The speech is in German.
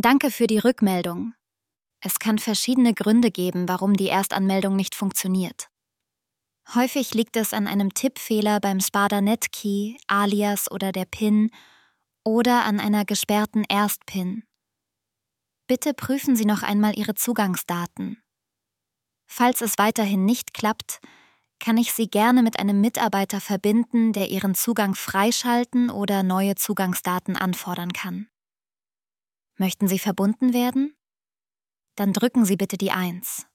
Danke für die Rückmeldung. Es kann verschiedene Gründe geben, warum die Erstanmeldung nicht funktioniert. Häufig liegt es an einem Tippfehler beim Sparda-Net-Key, Alias oder der PIN oder an einer gesperrten Erst-PIN. Bitte prüfen Sie noch einmal Ihre Zugangsdaten. Falls es weiterhin nicht klappt, kann ich Sie gerne mit einem Mitarbeiter verbinden, der Ihren Zugang freischalten oder neue Zugangsdaten anfordern kann. Möchten Sie verbunden werden? Dann drücken Sie bitte die 1.